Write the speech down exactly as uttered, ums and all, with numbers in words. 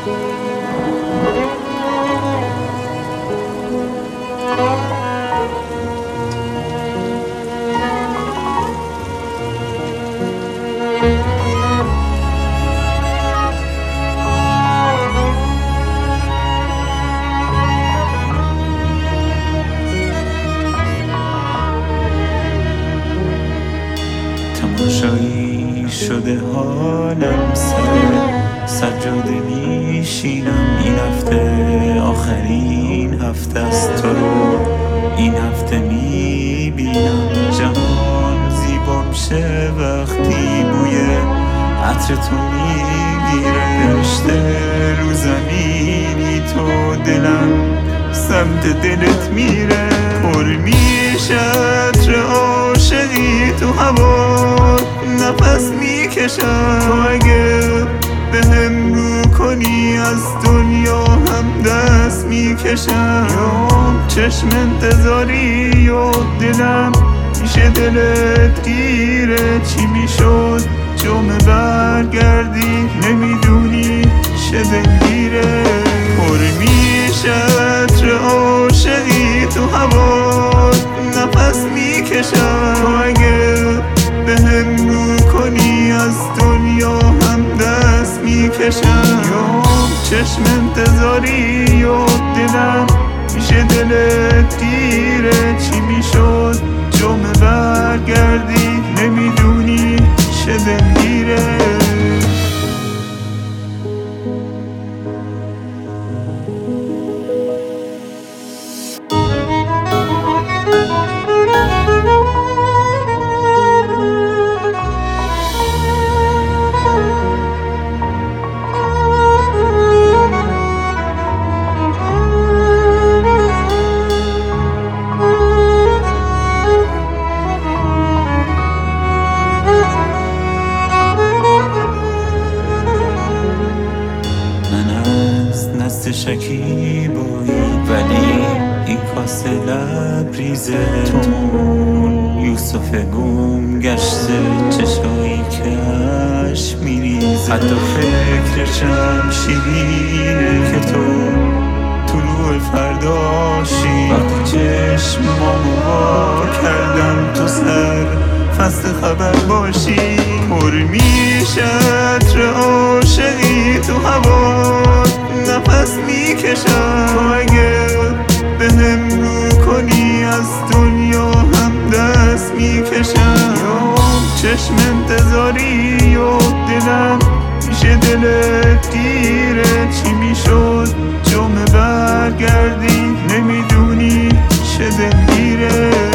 تماشایی شده حالم سر سجاده میشینم. این هفته آخرین هفته است، تو رو این هفته میبینم. جهان زیبا میشه وقتی بوی عطر تو میگیره. رشته رو زمینی تو دلم سمت دلت میره. پر میشه عطر عاشقی تو هوا، نفس میکشم. تو اگه به هم رو کنی از دنیا هم دست میکشم. یا چشم انتظاری و دلم میشه دلت گیره. چی میشد جمعه برگردی نمیدونی چه دلگیره. پر میشه عطر عاشقی تو هوا، نفس میکشم. تو اگه به هم رو کنی از دنیا هم دست میکشم. یا چشم انتظاری و دلم میشه دلت گیره. چی میشد جمعه برگردی نمیدونی چه دلگیره. دست شکیبایی ولی این کاسه لبریزه. تو یوسف گم گشته، چشایی کش میریزه. حتی فکرشم شیرینه که تو طلوع فرداشی. وقتی چشمامو وا کردم تو سر فصل خبر باشی. پر میشه عطر عاشقی تو هوا، نفس میکشم. تو اگه به هم رو کنی از دنیا هم دست میکشم. یا چشم انتظاری و دلم میشه دلت گیره. چی میشد جمعه برگردی نمیدونی چه دلگیره.